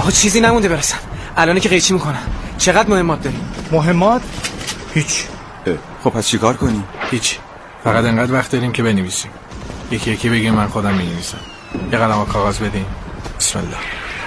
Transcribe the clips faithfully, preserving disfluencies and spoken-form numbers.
آقا چیزی نمونده برسم. الان که قیچی میکنم. چقدر مهمات داریم؟ مهمات؟ هیچ. خب پس چیکار کنیم؟ هیچ. فقط انقدر وقت داریم که بنویسیم. یکی یکی بگیم من خودم می‌نویسم. یه قلم و کاغذ بدین. بسم الله.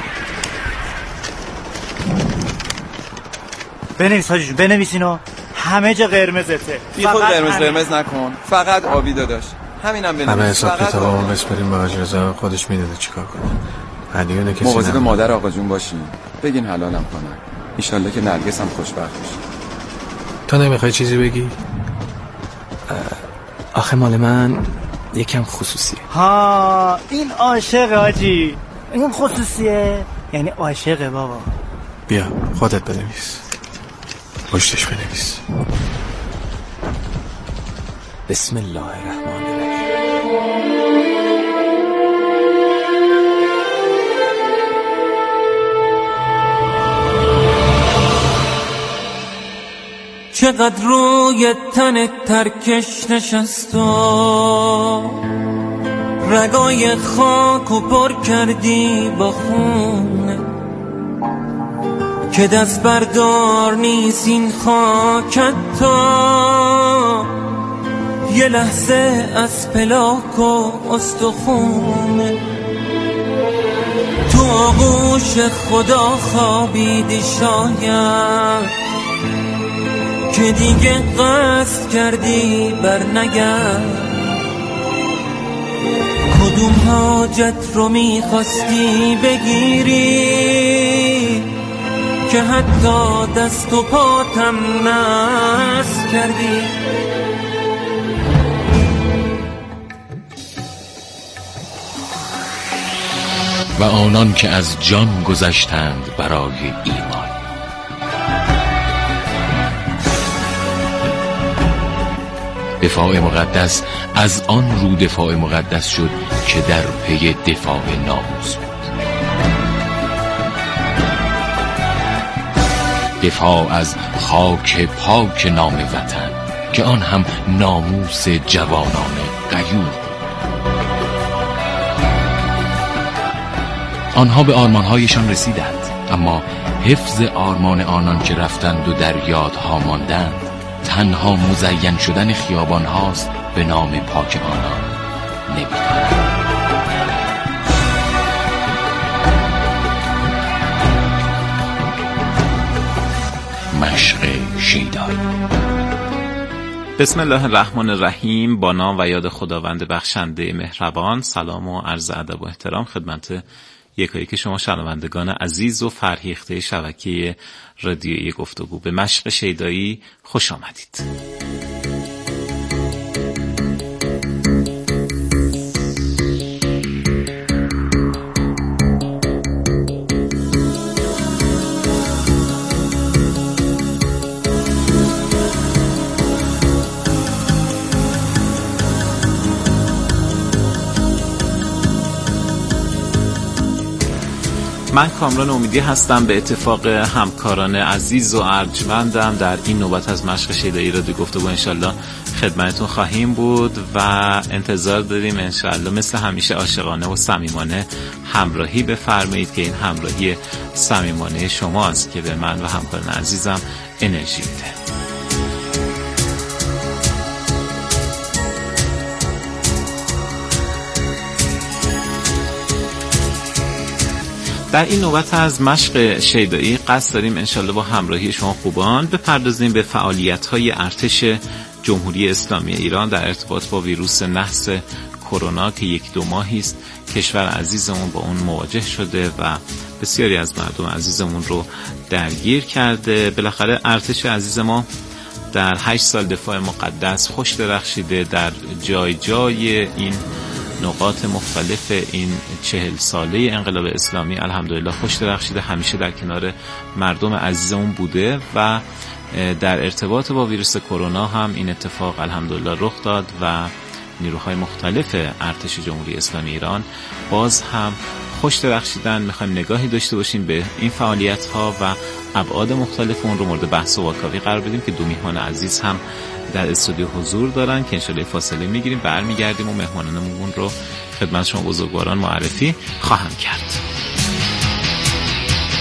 بنویس حاجی جون، بنویسینو. همه جا قرمزته. بی خود قرمز قرمز نکن. فقط آبی داداش. همینم بنویس. همه حساب کتابمون بسپریم به حاج رضا، خودش میدونه چیکار کنه. هدیه کسی مواظب مادر آقا جون باشین. بگین حلالم کنن. ان شاءالله که نرگس هم خوشبخت بشه. تو نمیخوای چیزی بگی؟ آخه مال من یکم خصوصیه. ها این عاشق حاجی. این خصوصیه یعنی عاشقه بابا. بیا خودت بنویس. پشتش بنویس. بسم الله الرحمن الرحیم. چقدر روی تن ترکش نشست و رگای خاک و پر کردی با خونه که دست بردار نیست این خاکت تا یه لحظه از پلاک و استخونه تو آغوش خدا خوابیدی شاید که دیگه قصد کردی بر نگرد کدوم حاجت رو میخواستی بگیری که حتی دست و پاتم نس کردی و آنان که از جان گذشتند برای ایمان دفاع مقدس از آن رو دفاع مقدس شد که در پی دفاع ناموس بود. دفاع از خاک پاک نام وطن که آن هم ناموس جوانان غیور بود. آنها به آرمانهایشان رسیدند، اما حفظ آرمان آنان که رفتند و در یادها ماندند تنها مزین شدن خیابان هاست به نام پاک آنان نمی‌دانند. مشق شیدایی. بسم الله الرحمن الرحیم. با نام و یاد خداوند بخشنده مهربان. سلام و عرض ادب و احترام خدمت یکایی که شما شنوندگان عزیز و فرهیخته شبکه رادیویی گفتگو. به مشق شیدایی خوش آمدید. من کامران امیدی هستم. به اتفاق همکاران عزیز و ارجمندم در این نوبت از مشق شیدایی رادیو گفتگو انشالله خدمتتون خواهیم بود و انتظار داریم انشالله مثل همیشه عاشقانه و صمیمانه همراهی بفرمایید که این همراهی صمیمانه شماست که به من و همکاران عزیزم انرژی میده. در این نوبت از مشق شیدایی قصد داریم انشالله با همراهی شما خوبان بپردازیم به فعالیت‌های ارتش جمهوری اسلامی ایران در ارتباط با ویروس نحس کرونا که یک دو ماهی است کشور عزیزمون با اون مواجه شده و بسیاری از مردم عزیزمون رو درگیر کرده. بالاخره ارتش عزیز ما در هشت سال دفاع مقدس خوش درخشیده، در جای جای این نقاط مختلف این چهل ساله انقلاب اسلامی الحمدلله خوش درخشیده، همیشه در کنار مردم عزیزمون بوده و در ارتباط با ویروس کرونا هم این اتفاق الحمدلله رخ داد و نیروهای مختلف ارتش جمهوری اسلامی ایران باز هم خوش درخشیدن. میخوایم نگاهی داشته باشیم به این فعالیت ها و ابعاد مختلف اون رو مورد بحث و واکاوی قرار بدیم که دو میهمان عزیز هم در استودیو حضور دارن که انشالله فاصله میگیریم، برمیگردیم و مهمانانمون رو خدمت شما بزرگواران معرفی خواهم کرد.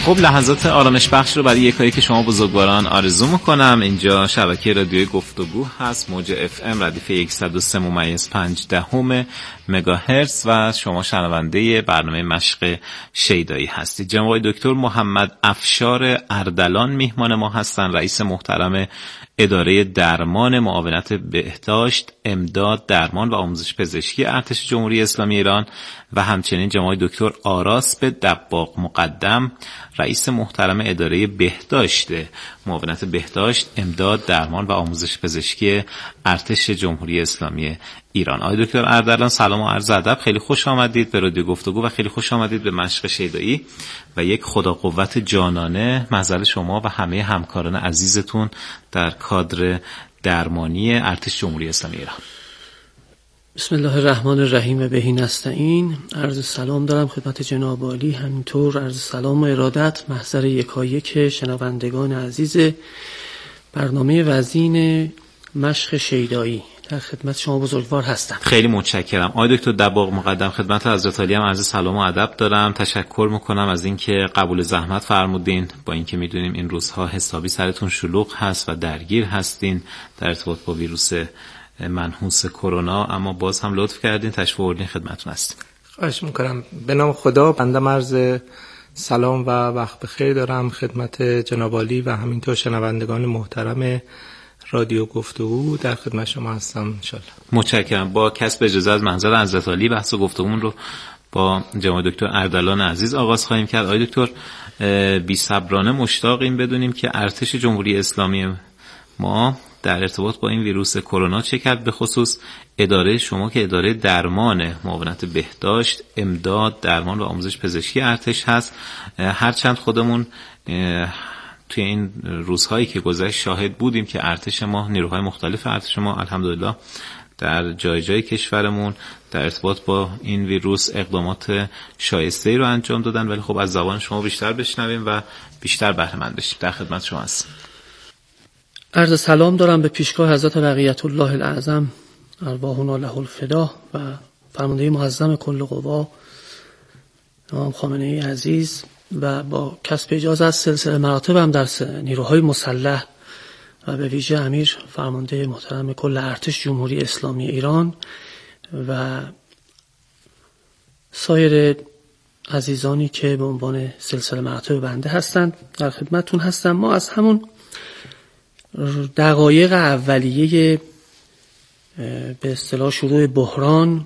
خب لحظات آرامش بخش رو برای یکایی که شما بزرگواران آرزو میکنم. اینجا شبکه رادیوی گفتگو هست، موج اف ام ردیف صد و سه ممیز پنج دهم مگاهرتز و شما شنونده برنامه مشق شیدایی هستید. جناب دکتر محمد افشار اردلان میهمان ما هستند، رئیس محترم اداره درمان، معاونت بهداشت، امداد، درمان و آموزش پزشکی ارتش جمهوری اسلامی ایران و همچنین جناب دکتر آراس به دباغ مقدم، رئیس محترم اداره بهداشت، معاونت بهداشت، امداد، درمان و آموزش پزشکی ارتش جمهوری اسلامی ایران. آقای دکتر اردلان سلام و عرض ادب، خیلی خوش آمدید به رادیو گفتگو و خیلی خوش آمدید به مشق شیدایی و یک خدا قوت جانانه محضر شما و همه همکاران عزیزتون در کادر درمانی ارتش جمهوری اسلامی ایران. بسم الله الرحمن الرحیم. بهی نستعین. عرض سلام دارم خدمت جناب عالی، همینطور عرض سلام و ارادت محضر یکایک شنوندگان عزیز برنامه وزین مشق شیدایی. در خدمت شما بزرگوار هستم. خیلی متشکرم. آقای دکتر دباغ مقدم خدمت حضرت عالی هم عرض سلام و ادب دارم. تشکر میکنم از اینکه قبول زحمت فرمودین، با اینکه میدونیم این روزها حسابی سرتون شلوغ هست و درگیر هستین در ارتباط با ویروس منحوس کرونا، اما باز هم لطف کردین تشریف آوردین خدمتتون هستیم. خواهش میکنم. به نام خدا بنده عرض سلام و وقت بخیر دارم خدمت جناب عالی و همینطور شنوندگان محترم رادیو گفتگو. در خدمت شما هستم انشالله. متشکرم. با کسب اجازه از منظر حضرت عالی بحث و گفتگومون رو با جناب دکتر اردلان عزیز آغاز خواهیم کرد. آقای دکتر بی صبرانه مشتاقیم بدونیم که ارتش جمهوری اسلامی ما در ارتباط با این ویروس کرونا چه کرد، به خصوص اداره شما که اداره درمان، معاونت بهداشت، امداد، درمان و آموزش پزشکی ارتش هست. هرچند خودمون توی این روزهایی که گذشت شاهد بودیم که ارتش ما، نیروهای مختلف ارتش ما الحمدلله در جای جای کشورمون در ارتباط با این ویروس اقدامات شایسته‌ای رو انجام دادن، ولی خب از زبان شما بیشتر بشنویم و بیشتر بهره مند بشیم. در خدمت شما هستم. عرض سلام دارم به پیشگاه حضرت بقیت الله الاعظم ارواحنا له الفدا و فرمانده معظم کل قوا امام خامنه ای عزیز و با کسب اجازه از سلسله مراتبم در نیروهای مسلح و به ویژه امیر فرمانده محترم کل ارتش جمهوری اسلامی ایران و سایر عزیزانی که به عنوان سلسله مراتب بنده هستند در خدمتتون هستم. ما از همون دقایق اولیه به اصطلاح شروع بحران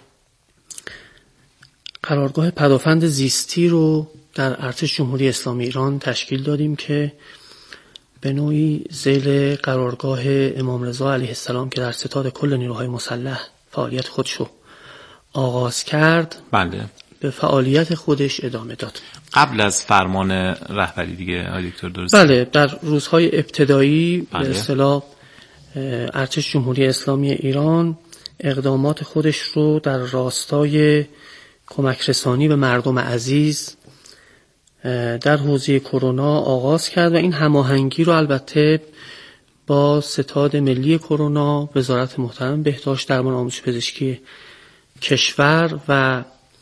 قرارگاه پدافند زیستی رو در ارتش جمهوری اسلامی ایران تشکیل دادیم که به نوعی ذیل قرارگاه امام رضا علیه السلام که در ستاد کل نیروهای مسلح فعالیت خودشو آغاز کرد، بله، به فعالیت خودش ادامه داد. قبل از فرمان رهبری دیگه آقای دکتر درست؟ بله، در روزهای ابتدایی بله. به اصطلاح ارتش جمهوری اسلامی ایران اقدامات خودش رو در راستای کمک رسانی به مردم عزیز در حوزه کرونا آغاز کرد و این هماهنگی رو البته با ستاد ملی کرونا، وزارت محترم بهداشت، درمان، آموزش پزشکی کشور و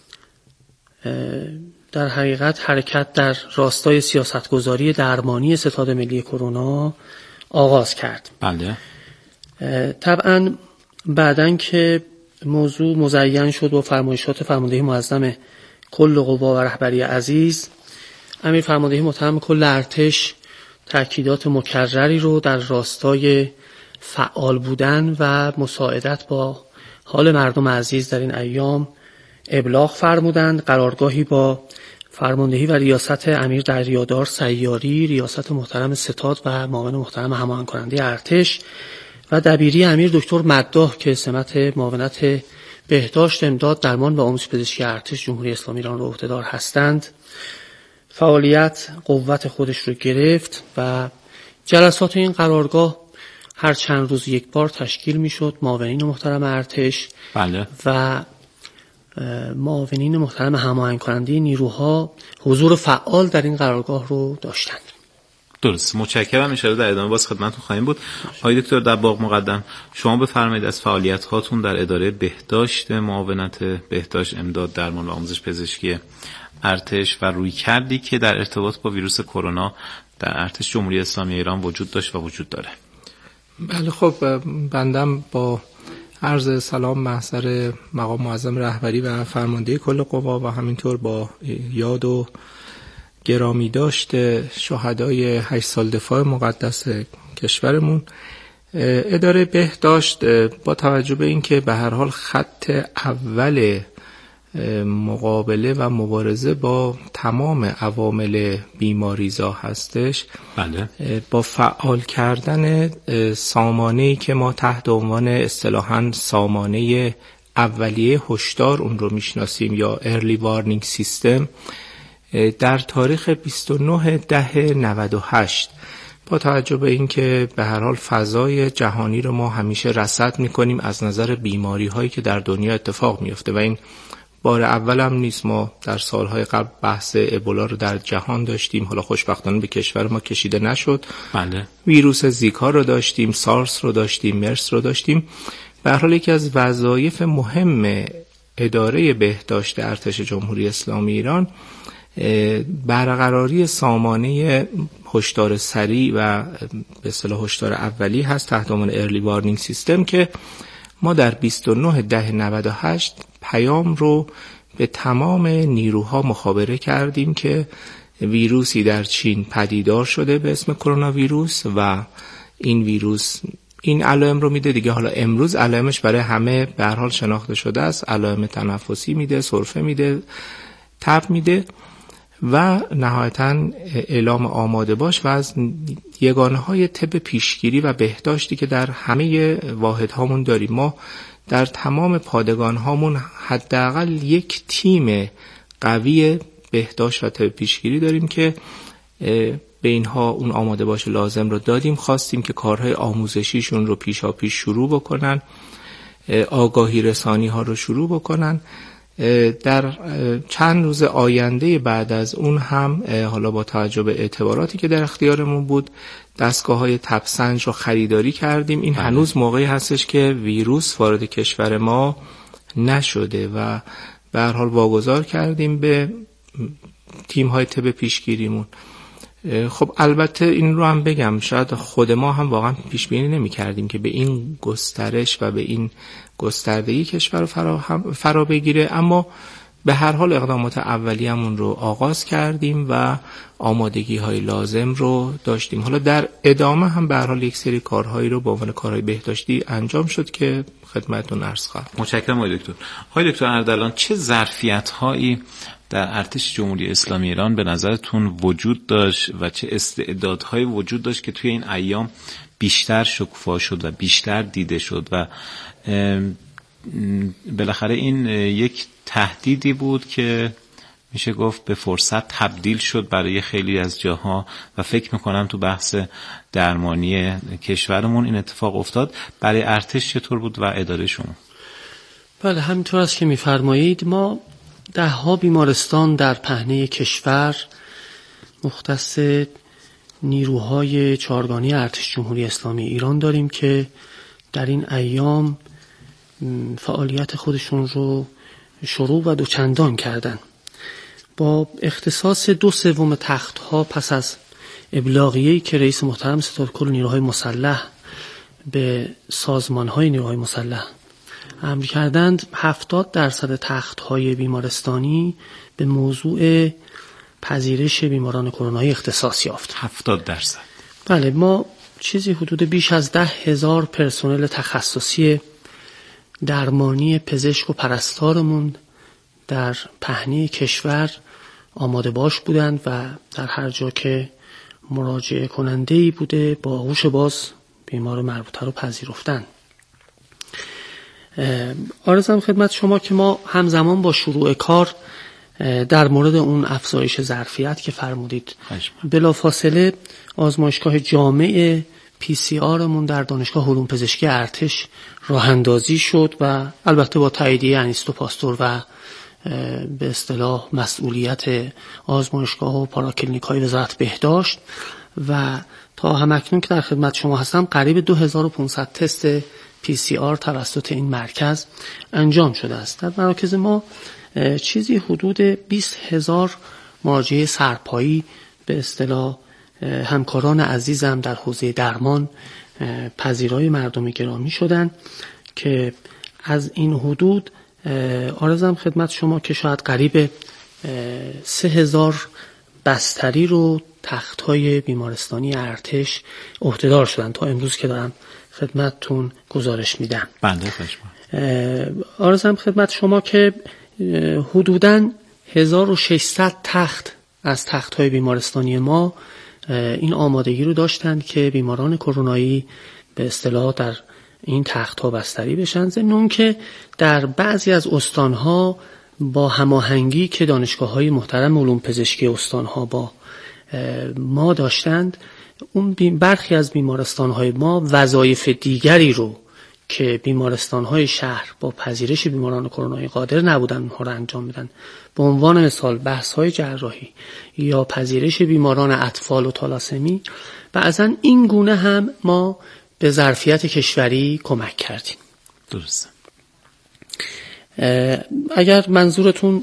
در حقیقت حرکت در راستای سیاستگذاری درمانی ستاد ملی کرونا آغاز کرد. بله. طبعا بعدن که موضوع مزین شد با فرمایشات فرماندهی معظم کل قوا و رهبری عزیز، امیر فرماندهی محترم کل ارتش تأکیدات مکرری رو در راستای فعال بودن و مساعدت با حال مردم عزیز در این ایام ابلاغ فرمودند. قرارگاهی با فرماندهی و ریاست امیر دریادار سیاری، ریاست محترم ستاد و معاون محترم هماهنگ کننده ارتش و دبیری امیر دکتر مداح که سمت معاونت بهداشت، امداد، درمان و آموزش پزشکی ارتش جمهوری اسلامی ایران رو عهدهدار هستند، فعالیت قوت خودش رو گرفت و جلسات این قرارگاه هر چند روز یک بار تشکیل میشد. معاونین محترم ارتش بله. و معاونین محترم هماهنگ کننده نیروها حضور فعال در این قرارگاه رو داشتند. درست، متشکرم. ان شاءالله در ادامه باز خدمتتون خواهیم بود. آقای دکتر دباغ مقدم، شما بفرمایید از فعالیت هاتون در اداره بهداشت، معاونت بهداشت، امداد، درمان و آموزش پزشکی ارتش و روی کردی که در ارتباط با ویروس کرونا در ارتش جمهوری اسلامی ایران وجود داشت و وجود داره. بله، خب بندم با عرض سلام محضر مقام معظم رهبری و فرمانده کل قوا و همینطور با یاد و گرامی داشت شهدای هشت سال دفاع مقدس کشورمون، اداره بهداشت با توجه به اینکه به هر حال خط اول مقابله و مبارزه با تمام عوامل بیماریزا هستش، بله، با فعال کردن سامانه‌ای که ما تحت عنوان اصطلاحاً سامانه اولیه هشدار اون رو میشناسیم یا Early Warning System، در تاریخ بیست و نه ده نود و هشت با توجه به اینکه به هر حال فضای جهانی رو ما همیشه رصد میکنیم از نظر بیماری هایی که در دنیا اتفاق میفته و این بار اول هم نیست. ما در سالهای قبل بحث ابولا رو در جهان داشتیم، حالا خوشبختانه به کشور ما کشیده نشد. بله. ویروس زیکا رو داشتیم، سارس رو داشتیم، مرس رو داشتیم. به هر حال یکی از وظایف مهم اداره بهداشت ارتش جمهوری اسلامی ایران برقراری سامانه هشدار سریع و به اصطلاح هشدار اولی هست تحت عنوان Early Warning System که ما در بیست و نه ده نود و هشت پیام رو به تمام نیروها مخابره کردیم که ویروسی در چین پدیدار شده به اسم کرونا ویروس و این ویروس این علائم رو میده دیگه. حالا امروز علائمش برای همه به هر حال شناخته شده است، علائم تنفسی میده، سرفه میده، تب میده و نهایتاً اعلام آماده باش و از یگانه های طب پیشگیری و بهداشتی که در همه واحد هامون داریم. ما در تمام پادگان هامون حداقل یک تیم قوی بهداشت و طب پیشگیری داریم که به اینها اون آماده باش لازم رو دادیم. خواستیم که کارهای آموزشیشون رو پیشا پیش شروع بکنن، آگاهی رسانی ها رو شروع بکنن. در چند روز آینده بعد از اون هم حالا با توجه به اعتباراتی که در اختیارمون بود دستگاه های تبسنج رو خریداری کردیم. این هنوز موقعی هستش که ویروس وارد کشور ما نشده و به هر حال واگذار کردیم به تیم های طب پیشگیریمون. خب البته این رو هم بگم شاید خود ما هم واقعا پیش بینی نمی کردیم که به این گسترش و به این گستردگی کشور رو فرا, فرا بگیره، اما به هر حال اقدامات اولیه‌مون رو آغاز کردیم و آمادگی های لازم رو داشتیم. حالا در ادامه هم به هر حال یک سری کارهایی رو به عنوان کارهای بهداشتی انجام شد که خدمتتون عرض خواهم. متشکرم آقای دکتر. آقای دکتر اردلان، چه ظرفیت‌هایی در ارتش جمهوری اسلامی ایران به نظرتون وجود داشت و چه استعدادهایی وجود داشت که توی این ایام بیشتر شکوفا شد و بیشتر دیده شد و بالاخره این یک تهدیدی بود که میشه گفت به فرصت تبدیل شد برای خیلی از جاها و فکر میکنم تو بحث درمانی کشورمون این اتفاق افتاد. برای ارتش چطور بود و اداره شما؟ بله، همینطور است که میفرمایید. ما ده ها بیمارستان در پهنه کشور مختص نیروهای چهارگانه ارتش جمهوری اسلامی ایران داریم که در این ایام فعالیت خودشون رو شروع و دوچندان کردن. با اختصاص دو سوم تخت‌ها پس از ابلاغیه‌ای که رئیس محترم ستاد کل نیروهای مسلح به سازمان‌های نیروهای مسلح امر کردند، هفتاد درصد تخت‌های بیمارستانی به موضوع پذیرش بیماران کرونایی اختصاص یافت. هفتاد درصد؟ بله، ما چیزی حدود بیش از ده هزار پرسنل تخصصی درمانی پزشک و پرستارمون در پهنه کشور آماده باش بودند و در هر جا که مراجعه کننده‌ای بوده با هوش باز بیمار مربوطه رو پذیرفتن. عرضم خدمت شما که ما همزمان با شروع کار در مورد اون افزایش ظرفیت که فرمودید بلافاصله آزمایشگاه جامع پی سی آرمون در دانشگاه علوم پزشکی ارتش راه اندازی شد و البته با تاییدیه انیستو پاستور و به اصطلاح مسئولیت آزمایشگاه و پاراکلینیک‌های وزارت بهداشت و تا همکنون که در خدمت شما هستم قریب دو هزار و پانصد تست پی سی آر توسط این مرکز انجام شده است. در مراکز ما چیزی حدود بیست هزار مراجعه سرپایی به اصطلاح همکاران عزیزم در حوزه درمان پذیرای مردم گرامی شدن که از این حدود عرضم خدمت شما که شاید قریب سه هزار بستری رو تخت‌های بیمارستانی ارتش عهده‌دار شدن تا امروز که دارم خدمتتون گزارش میدم. بنده خوش عرضم خدمت شما که حدوداً هزار و ششصد تخت از تخت‌های بیمارستانی ما این آمادگی رو داشتند که بیماران کرونایی به اصطلاح در این تخت‌ها بستری بشن. ضمن که در بعضی از استان‌ها با هماهنگی که دانشگاه‌های محترم علوم پزشکی استان‌ها با ما داشتند، اون برخی از بیمارستان‌های ما وظایف دیگری رو که بیمارستان‌های شهر با پذیرش بیماران کرونایی قادر نبودن اونها رو انجام میدن، به عنوان مثال بحث‌های جراحی یا پذیرش بیماران اطفال و تالاسمی، بعضاً این گونه هم ما به ظرفیت کشوری کمک کردیم. درسته. اگر منظورتون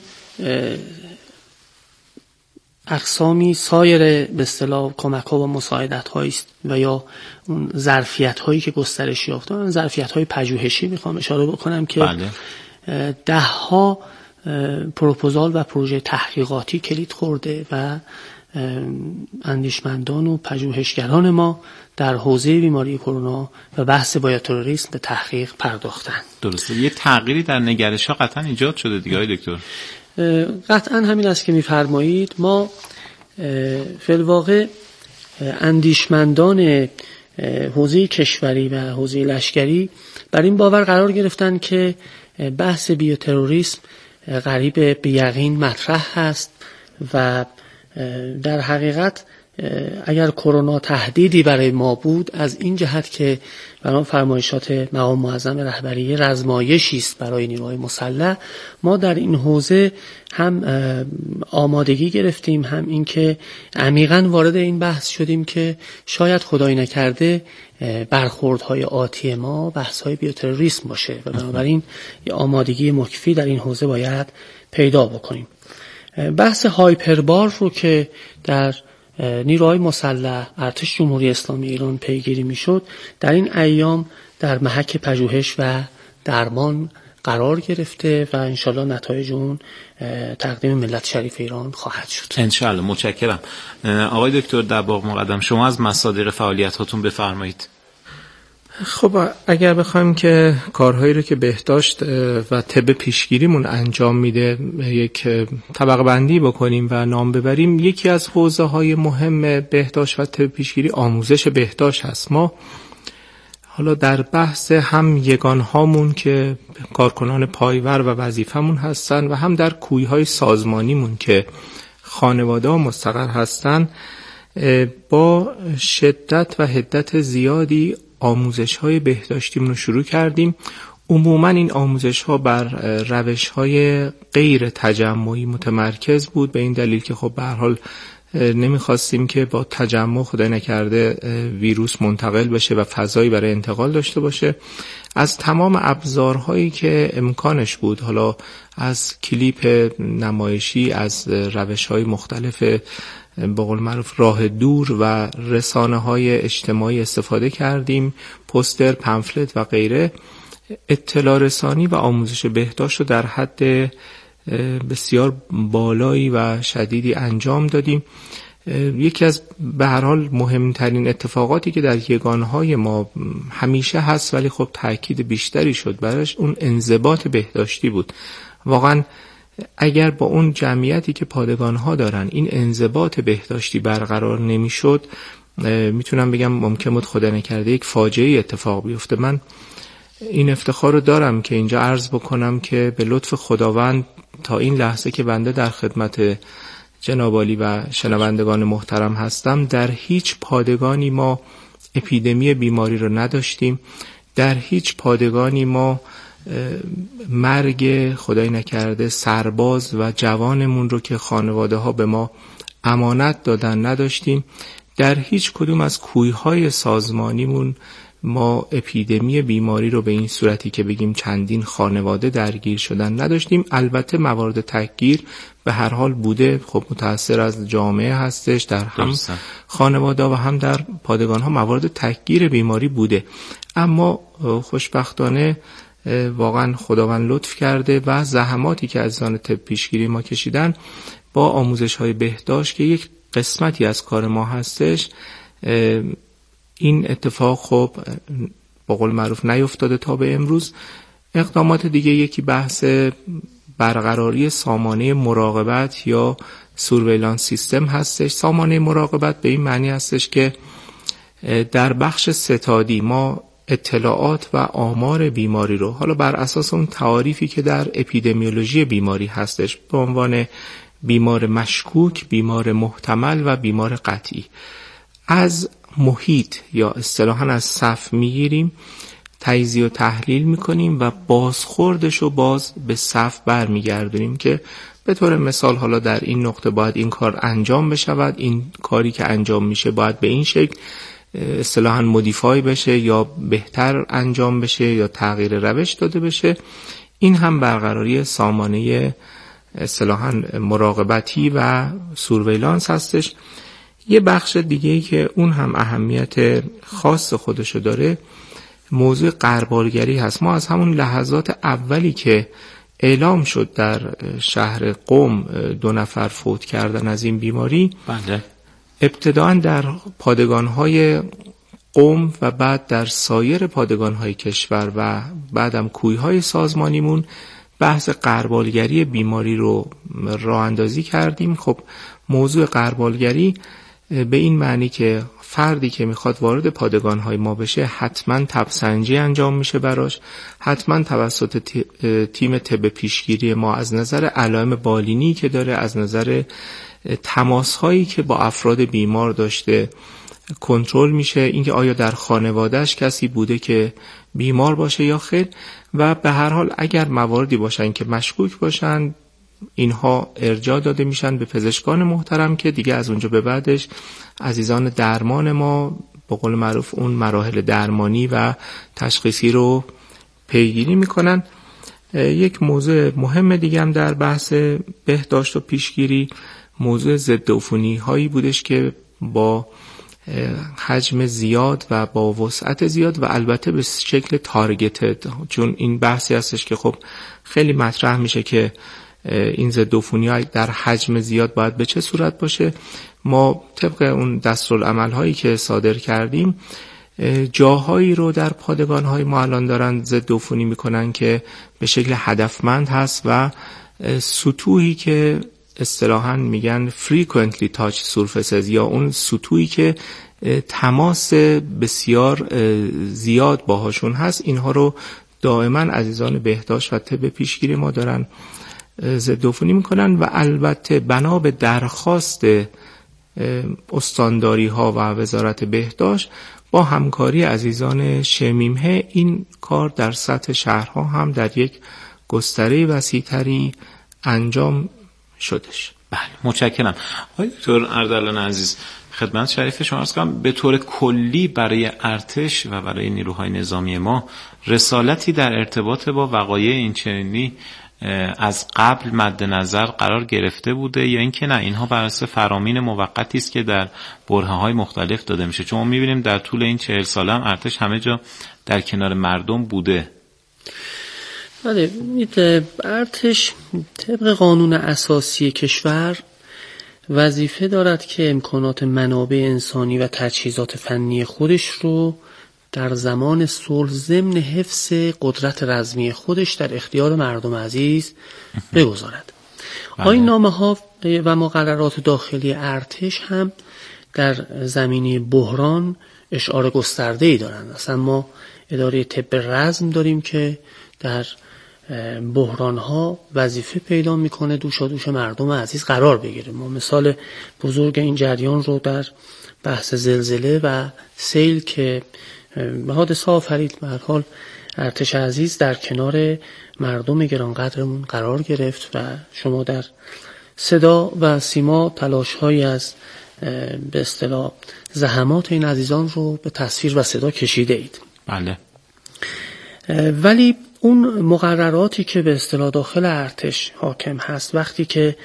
اقسامی سایر به اصطلاح کمک‌ها و مساعدت‌هایی است و یا اون ظرفیت‌هایی که گسترش یافته، اون ظرفیت‌های پژوهشی میخوام اشاره بکنم که بله. ده‌ها پروپوزال و پروژه تحقیقاتی کلید خورده و اندیشمندان و پژوهشگران ما در حوزه بیماری کرونا و بحث بیوتروریسم به تحقیق پرداختن. درسته. یه تغییری در نگرش‌ها قطعا ایجاد شده دیگه آقای دکتر. قطعا همین است که می‌فرمایید. ما فی‌الواقع اندیشمندان حوزه کشوری و حوزه لشکری بر این باور قرار گرفتن که بحث بیوتروریسم قریب به یقین مطرح هست و در حقیقت اگر کرونا تهدیدی برای ما بود، از این جهت که برای فرمایشات مقام معظم رهبری رزمایشی است برای نیروهای مسلح، ما در این حوزه هم آمادگی گرفتیم، هم این که عمیقاً وارد این بحث شدیم که شاید خدای نکرده برخوردهای آتی ما بحث‌های بیوتروریسم باشه و بنابراین یه آمادگی مکفی در این حوزه باید پیدا بکنیم. بحث هایپربار رو که در نیروهای مسلح ارتش جمهوری اسلامی ایران پیگیری میشد، در این ایام در محک پژوهش و درمان قرار گرفته و انشالله نتایج اون تقدیم ملت شریف ایران خواهد شد. انشالله. متشکرم. آقای دکتر دباغ مقدم، شما از مصادر فعالیت هاتون بفرمایید. خب اگر بخوایم که کارهایی رو که بهداشت و طب پیشگیریمون انجام میده یک طبقه بندی بکنیم و نام ببریم، یکی از حوزه های مهم بهداشت و طب پیشگیری آموزش بهداشت هست. ما حالا در بحث هم یگان هامون که کارکنان پایور و وظیفمون هستن و هم در کوی های سازمانیمون که خانواده ها مستقر هستن، با شدت و حدت زیادی آموزش های بهداشتیمون رو شروع کردیم. عموما این آموزش ها بر روش های غیر تجمعی متمرکز بود، به این دلیل که خب به هر حال نمیخواستیم که با تجمع خدای نکرده ویروس منتقل بشه و فضایی برای انتقال داشته باشه. از تمام ابزارهایی که امکانش بود، حالا از کلیپ نمایشی، از روش های مختلف به قول معروف راه دور و رسانه های اجتماعی استفاده کردیم، پوستر، پمفلت و غیره. اطلاع رسانی و آموزش بهداشت رو در حد بسیار بالایی و شدیدی انجام دادیم. یکی از به هر حال مهمترین اتفاقاتی که در یگانهای ما همیشه هست ولی خب تأکید بیشتری شد برش، اون انضباط بهداشتی بود. واقعا اگر با اون جمعیتی که پادگانها دارن این انضباط بهداشتی برقرار نمیشد، میتونم بگم ممکن بود خدا نکرده یک فاجعه اتفاق بیفته. من این افتخار رو دارم که اینجا عرض بکنم که به لطف خداوند تا این لحظه که بنده در خدمت جناب عالی و شنوندگان محترم هستم، در هیچ پادگانی ما اپیدمی بیماری رو نداشتیم. در هیچ پادگانی ما مرگ خدای نکرده سرباز و جوانمون رو که خانواده ها به ما امانت دادن نداشتیم. در هیچ کدوم از کویهای سازمانیمون ما اپیدمی بیماری رو به این صورتی که بگیم چندین خانواده درگیر شدن نداشتیم. البته موارد تکگیر به هر حال بوده، خب متأثر از جامعه هستش، در هم خانواده و هم در پادگان ها موارد تکگیر بیماری بوده، اما خوشبختانه واقعا خداوند لطف کرده و زحماتی که عزیزان طب پیشگیری ما کشیدن با آموزش های بهداشت که یک قسمتی از کار ما هستش، این اتفاق خب با قول معروف نیفتاده تا به امروز. اقدامات دیگه یکی بحث برقراری سامانه مراقبت یا سورویلانس سیستم هستش. سامانه مراقبت به این معنی هستش که در بخش ستادی ما اطلاعات و آمار بیماری رو حالا بر اساس اون تعاریفی که در اپیدمیولوژی بیماری هستش به عنوان بیمار مشکوک، بیمار محتمل و بیمار قطعی از محیط یا اصطلاحاً از صف میگیریم، تجزیه و تحلیل میکنیم و بازخوردش رو باز به صف برمیگردونیم که به طور مثال حالا در این نقطه باید این کار انجام بشود، این کاری که انجام میشه باید به این شکل اصطلاحاً مودیفای بشه یا بهتر انجام بشه یا تغییر روش داده بشه. این هم برقراری سامانه اصطلاحاً مراقبتی و سورویلانس هستش. یه بخش دیگه‌ای که اون هم اهمیت خاص خودشو داره موضوع غربالگری هست. ما از همون لحظات اولی که اعلام شد در شهر قم دو نفر فوت کردن از این بیماری، بله، ابتداً در پادگان‌های قم و بعد در سایر پادگان‌های کشور و بعدم کوی‌های سازمانیمون بحث غربالگری بیماری رو راه اندازی کردیم. خب موضوع غربالگری به این معنی که فردی که میخواد وارد پادگان‌های ما بشه حتما تبسنجی انجام میشه براش، حتما توسط تیم طب پیشگیری ما از نظر علائم بالینی که داره، از نظر تماس‌هایی که با افراد بیمار داشته کنترل میشه، اینکه آیا در خانوادهش کسی بوده که بیمار باشه یا خیر، و به هر حال اگر مواردی باشن که مشکوک باشن اینها ارجاع داده میشن به پزشکان محترم که دیگه از اونجا به بعدش عزیزان درمان ما با قول معروف اون مراحل درمانی و تشخیصی رو پیگیری میکنن. یک موضوع مهم دیگه هم در بحث بهداشت و پیشگیری موضوع ضد عفونی هایی بودش که با حجم زیاد و با وسعت زیاد و البته به شکل تارگتد، چون این بحثی هستش که خب خیلی مطرح میشه که این ضد عفونی ها در حجم زیاد باید به چه صورت باشه. ما طبق اون دستورالعمل هایی که صادر کردیم جاهایی رو در پادگان های ما الان دارن ضد عفونی میکنن که به شکل هدفمند هست و سطوحی که اصطلاحاً میگن frequently touch surfaces یا اون سطوحی که تماس بسیار زیاد باهاشون هست، اینها رو دائما عزیزان بهداشت و طب پیشگیری ما دارن ضد عفونی میکنن و البته بنا به درخواست استانداری ها و وزارت بهداشت با همکاری عزیزان شمیمه این کار در سطح شهرها هم در یک گستره وسیع‌تری انجام شدش. بله، متشکرم. آقای دکتر اردلان عزیز، خدمت شریف شما عرض کنم به طور کلی برای ارتش و برای نیروهای نظامی ما رسالتی در ارتباط با وقایع اینچنینی از قبل مد نظر قرار گرفته بوده یا اینکه نه اینها بر اساس فرامین موقتی است که در برهه‌های مختلف داده میشه؟ چون ما می‌بینیم در طول این چهل ساله هم ارتش همه جا در کنار مردم بوده. بله، ارتش طبق قانون اساسی کشور وظیفه دارد که امکانات منابع انسانی و تجهیزات فنی خودش رو در زمان صلح ضمن حفظ قدرت رزمی خودش در اختیار مردم عزیز بگذارد. آیین نامه ها و مقررات داخلی ارتش هم در زمینه بحران اشعار گسترده‌ای دارند. اصلا ما اداره طب رزم داریم که در بحران ها وظیفه پیدا میکنه دوشا دوش مردم عزیز قرار بگیره. ما مثال بزرگ این جریان رو در بحث زلزله و سیل که حادثه آفرید به هر حال ارتش عزیز در کنار مردم گرانقدرمون قرار گرفت و شما در صدا و سیما تلاش هایی از به اصطلاح زحمات این عزیزان رو به تصویر و صدا کشیده اید. بله. ولی اون مقرراتی که به اصطلاح داخل ارتش حاکم هست، وقتی که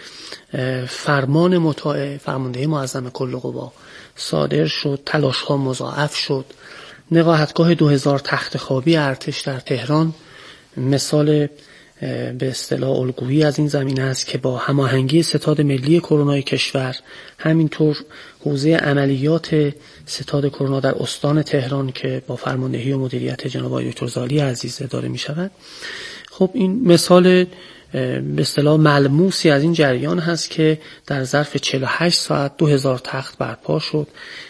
فرمان مطاع فرماندهی معظم کل قوا صادر شد، تلاش‌ها مضاعف شد، نقاهتگاه دو هزار تخت خوابی ارتش در تهران مثال به اصطلاح الگویی از این زمینه است که با هماهنگی ستاد ملی کرونای کشور، همینطور حوزه عملیات ستاد کرونا در استان تهران که با فرماندهی و مدیریت جناب آقای دکتر زالی عزیز اداره می شود، خب این مثال به اصطلاح ملموسی از این جریان هست که در ظرف چهل و هشت ساعت دو هزار تخت برپا شد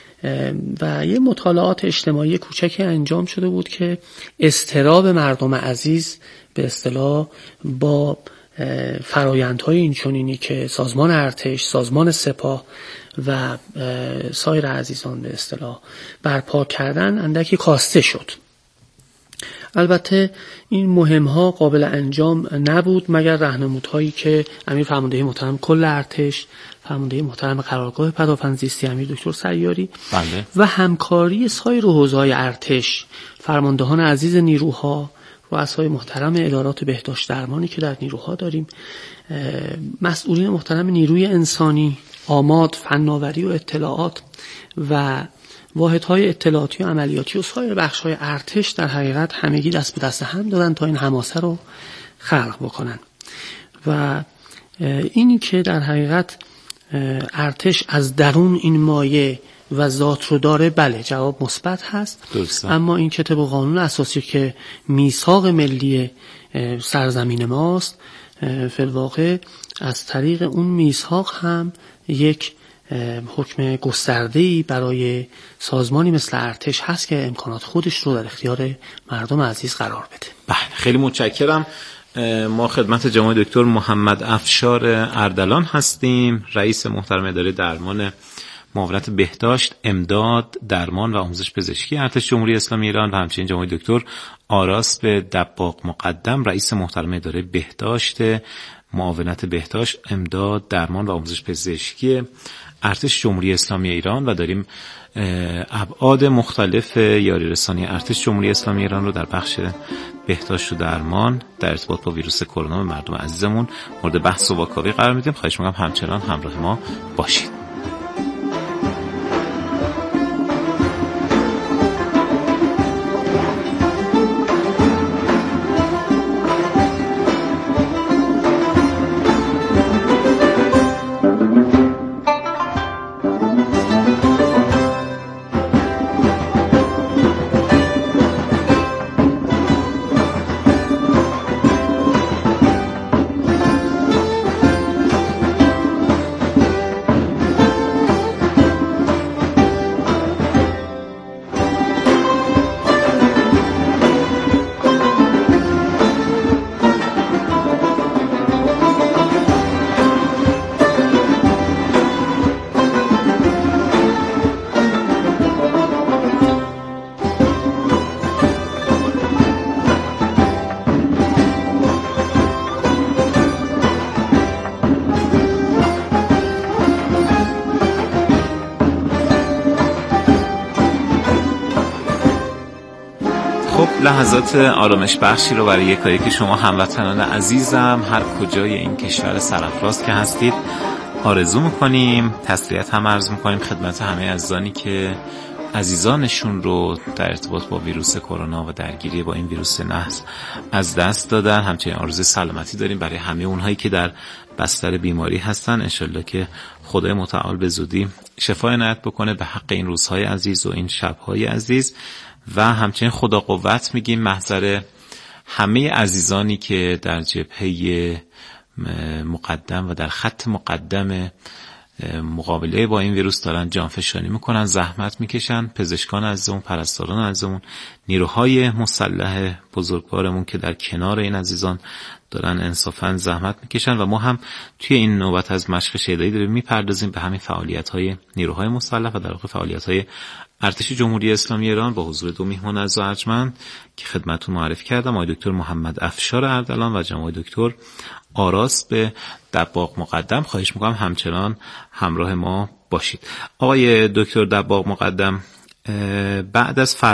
و یه مطالعات اجتماعی کوچکی انجام شده بود که اضطراب مردم عزیز به اصطلاح با فرایندهای اینچنینی که سازمان ارتش، سازمان سپاه و سایر عزیزان به اصطلاح برپا کردن اندکی کاسته شد. البته این مهم‌ها قابل انجام نبود مگر راهنمودهایی که امیر فرماندهی محترم کل ارتش، فرماندهی محترم قرارگاه پدافند زیستی امیر دکتر سیاری بله. و همکاری سایر حوزه‌های ارتش، فرماندهان عزیز نیروها، رؤسای محترم ادارات بهداشت درمانی که در نیروها داریم، مسئولین محترم نیروی انسانی، آماد، فناوری و اطلاعات و واحدهای اطلاعاتی و عملیاتی و سایر بخش‌های ارتش در حقیقت همگی دست به دست هم دادن تا این حماسه رو خلق بکنن و اینی که در حقیقت ارتش از درون این مایه و ذات رو داره، بله جواب مثبت هست. درسته. اما این که طبق قانون اساسی که میثاق ملی سرزمین ماست، فی الواقع از طریق اون میثاق هم یک حکم گسترده‌ای برای سازمانی مثل ارتش هست که امکانات خودش رو در اختیار مردم عزیز قرار بده. بله خیلی متشکرم. ما خدمت جناب دکتر محمد افشار اردلان هستیم، رئیس محترم اداره درمان معاونت بهداشت، امداد، درمان و آموزش پزشکی ارتش جمهوری اسلامی ایران و همچنین جناب دکتر آراس به دباغ مقدم، رئیس محترم اداره بهداشت، معاونت بهداشت، امداد، درمان و آموزش پزشکی ارتش جمهوری اسلامی ایران و داریم ابعاد مختلف یاری رسانی ارتش جمهوری اسلامی ایران رو در بخش بهداشت و درمان در ارتباط با ویروس کرونا به مردم عزیزمون مورد بحث و واکاوی قرار میدیم. خواهش می‌کنم همچنان همراه ما باشید. لحظات آرامش بخشی رو برای یکایی که شما هموطنان عزیزم هر کجای این کشور سرافراز که هستید آرزو میکنیم. تسلیت هم عرض میکنیم خدمت همه عزیزانی که عزیزانشون رو در ارتباط با ویروس کرونا و درگیری با این ویروس نحس از دست دادن. همچنین آرزوی سلامتی داریم برای همه اونهایی که در بستر بیماری هستن. انشالله که خدای متعال به زودی شفای عنایت بکنه به حق این روزهای عزیز و این شبهای عزیز و همچنین خدا قوت میگیم محضر همه عزیزانی که در جبهه مقدم و در خط مقدم مقابله با این ویروس دارن جانفشانی میکنن، زحمت میکشن، پزشکان عزیزمون، پرستاران عزیزمون، نیروهای مسلح بزرگوارمون که در کنار این عزیزان دارن انصافا زحمت میکشن و ما هم توی این نوبت از مشق شیدایی داریم میپردازیم به همین فعالیت‌های نیروهای مسلح و در واقع فعالیت‌های ارتش جمهوری اسلامی ایران با حضور دو میهمان عزیز و ارجمند که خدمتتون معرفی کردم، آقای دکتر محمد افشار اردلان و جناب دکتر آراس به دباغ مقدم. خواهش میکنم همچنان همراه ما باشید. آقای دکتر دباغ مقدم، بعد از